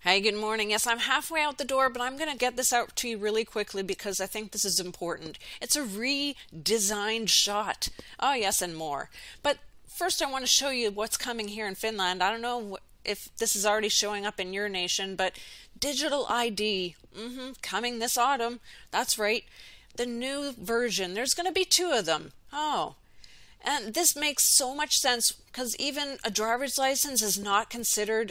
Hey, good morning. Yes, I'm halfway out the door, but I'm going to get this out to you really quickly because I think this is important. It's a redesigned shot. Oh, yes, and more. But first, I want to show you what's coming here in Finland. I don't know if this is already showing up in your nation, but digital ID, coming this autumn. That's right. The new version. There's going to be two of them. Oh. And this makes so much sense because even a driver's license is not considered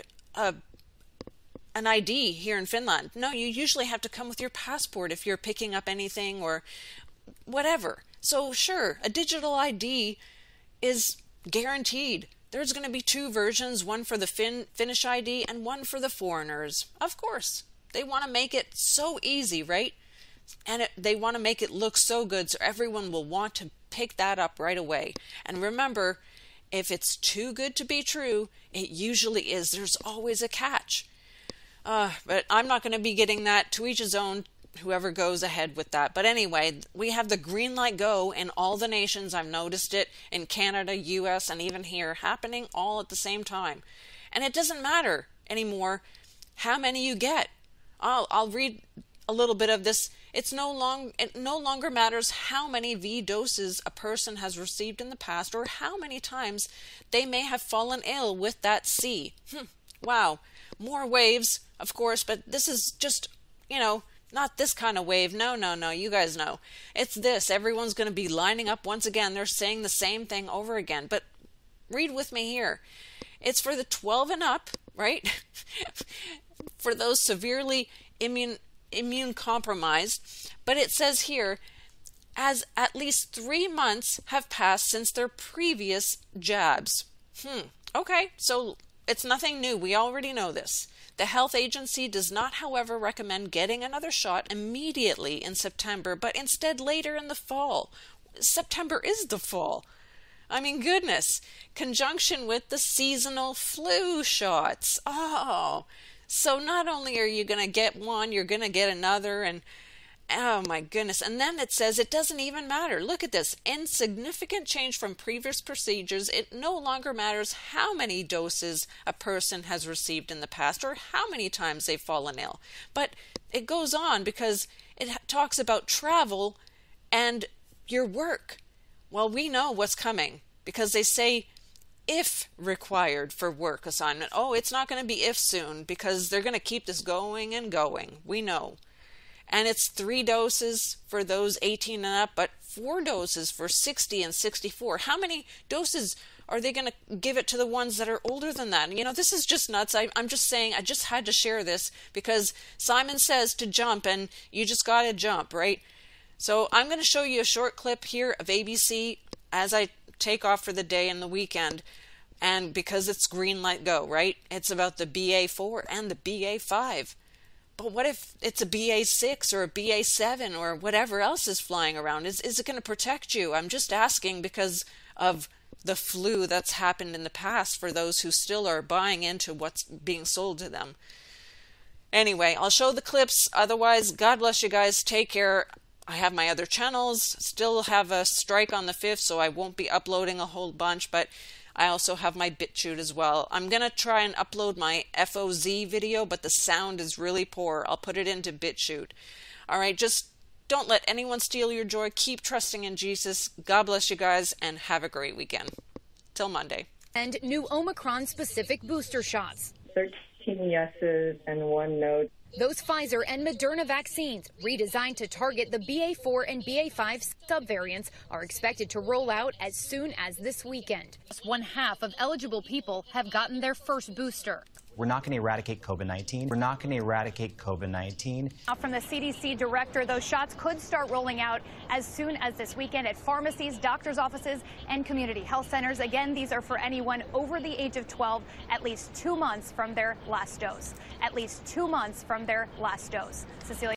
an ID here in Finland. No, you usually have to come with your passport if you're picking up anything or whatever. So sure, a digital ID is guaranteed. There's going to be two versions, one for the Finnish ID and one for the foreigners. Of course, they want to make it so easy, right? And they want to make it look so good so everyone will want to pick that up right away. And remember, if it's too good to be true, it usually is. There's always a catch. But I'm not going to be getting that. To each his own, whoever goes ahead with that. But anyway, we have the green light go in all the nations. I've noticed it in Canada, US, and even here, happening all at the same time. And it doesn't matter anymore how many you get. I'll read a little bit of this. It no longer matters how many V doses a person has received in the past or how many times they may have fallen ill with that C. Wow. More waves, of course, but this is just, not this kind of wave. No, you guys know. It's this. Everyone's going to be lining up once again. They're saying the same thing over again. But read with me here. It's for the 12 and up, right? For those severely immune compromised. But it says here, as at least 3 months have passed since their previous jabs. Okay, so it's nothing new. We already know this. The health agency does not, however, recommend getting another shot immediately in September, but instead later in the fall. September is the fall. I mean, goodness. Conjunction with the seasonal flu shots. Oh, so not only are you going to get one, you're going to get another, and oh my goodness. And then it says it doesn't even matter. Look at this. Insignificant change from previous procedures. It no longer matters how many doses a person has received in the past or how many times they've fallen ill. But it goes on because it talks about travel and your work. Well, we know what's coming because they say if required for work assignment. Oh, it's not going to be if soon because they're going to keep this going and going. We know. And it's 3 doses for those 18 and up, but 4 doses for 60 and 64. How many doses are they going to give it to the ones that are older than that? This is just nuts. I'm just saying, I just had to share this because Simon says to jump, and you just got to jump, right? So I'm going to show you a short clip here of ABC as I take off for the day and the weekend. And because it's green light go, right? It's about the BA4 and the BA5. But what if it's a BA6 or a BA7 or whatever else is flying around? Is it going to protect you? I'm just asking because of the flu that's happened in the past for those who still are buying into what's being sold to them. Anyway, I'll show the clips. Otherwise, God bless you guys. Take care. I have my other channels. Still have a strike on the 5th, so I won't be uploading a whole bunch, but I also have my BitChute as well. I'm going to try and upload my FOZ video, but the sound is really poor. I'll put it into BitChute. All right, just don't let anyone steal your joy. Keep trusting in Jesus. God bless you guys, and have a great weekend. Till Monday. And new Omicron-specific booster shots. 13 yeses and 1 no. Those Pfizer and Moderna vaccines, redesigned to target the BA4 and BA5 subvariants, are expected to roll out as soon as this weekend. Just 1/2 of eligible people have gotten their first booster. We're not going to eradicate COVID-19. We're not going to eradicate COVID-19. From the CDC director, those shots could start rolling out as soon as this weekend at pharmacies, doctors' offices, and community health centers. Again, these are for anyone over the age of 12, at least 2 months from their last dose. At least 2 months from their last dose. Cecilia.